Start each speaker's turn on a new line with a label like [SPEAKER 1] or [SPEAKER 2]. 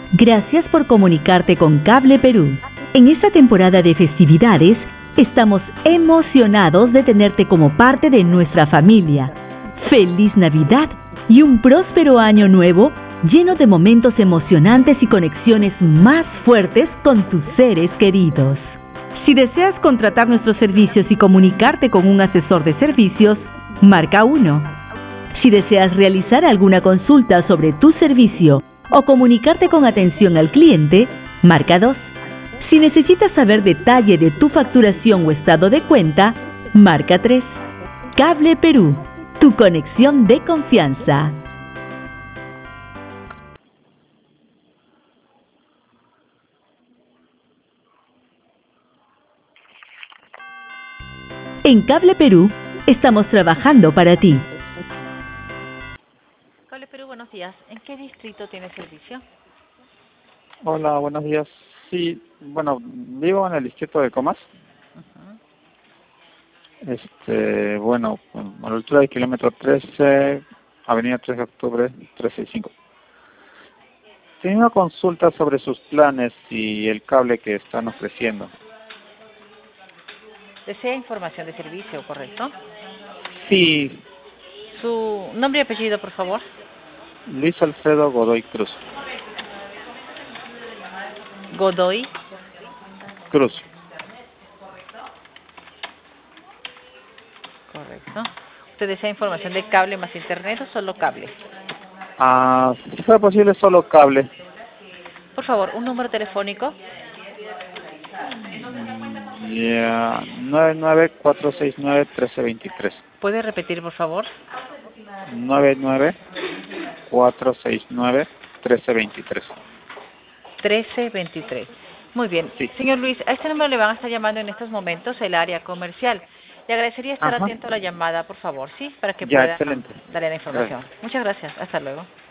[SPEAKER 1] Gracias por comunicarte con Cable Perú. En esta temporada de festividades, estamos emocionados de tenerte como parte de nuestra familia. ¡Feliz Navidad y un próspero año nuevo lleno de momentos emocionantes y conexiones más fuertes con tus seres queridos! Si deseas contratar nuestros servicios y comunicarte con un asesor de servicios, marca 1. Si deseas realizar alguna consulta sobre tu servicio o comunicarte con atención al cliente, marca 2. Si necesitas saber detalle de tu facturación o estado de cuenta, marca 3. Cable Perú, tu conexión de confianza. En Cable Perú, estamos trabajando para ti.
[SPEAKER 2] Cable Perú, buenos días. ¿En qué distrito tiene servicio?
[SPEAKER 3] Hola, buenos días. Sí, bueno, vivo en el distrito de Comas. Bueno, a la altura del kilómetro 13, avenida 3 de octubre, 365. Tenía una consulta sobre sus planes y el cable que están ofreciendo.
[SPEAKER 2] Desea información de servicio, ¿correcto?
[SPEAKER 3] Sí,
[SPEAKER 2] Su nombre y apellido, por favor.
[SPEAKER 3] Luis Alfredo Godoy Cruz.
[SPEAKER 2] Godoy.
[SPEAKER 3] Cruz.
[SPEAKER 2] Correcto. ¿Usted desea información de cable más internet o solo cable?
[SPEAKER 3] Si fuera posible, solo cable.
[SPEAKER 2] Por favor, un número telefónico.
[SPEAKER 3] 99469-1323.
[SPEAKER 2] ¿Puede repetir, por favor?
[SPEAKER 3] 99469-1323.
[SPEAKER 2] 1323. Muy bien.
[SPEAKER 3] Sí.
[SPEAKER 2] Señor Luis, a este número le van a estar llamando en estos momentos el área comercial. Le agradecería estar
[SPEAKER 3] Ajá.
[SPEAKER 2] atento a la llamada, por favor, ¿sí? Para que
[SPEAKER 3] Ya,
[SPEAKER 2] pueda
[SPEAKER 3] excelente.
[SPEAKER 2] darle la información.
[SPEAKER 3] Gracias.
[SPEAKER 2] Muchas gracias. Hasta luego.